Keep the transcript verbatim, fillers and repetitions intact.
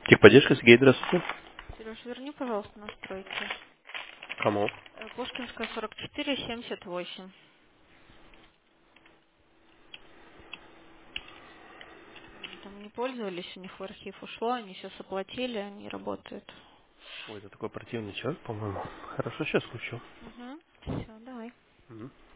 Техподдержка, Сергей, здравствуйте. Сереж, верни, пожалуйста, настройки. Кому? Э, Пушкинская, сорок четыре, семьдесят восемь. Они там не пользовались, у них в архив ушло, они сейчас оплатили, они работают. Ой, это такой противный человек, по-моему. Хорошо, сейчас включу. Угу. Все, давай. Мгм.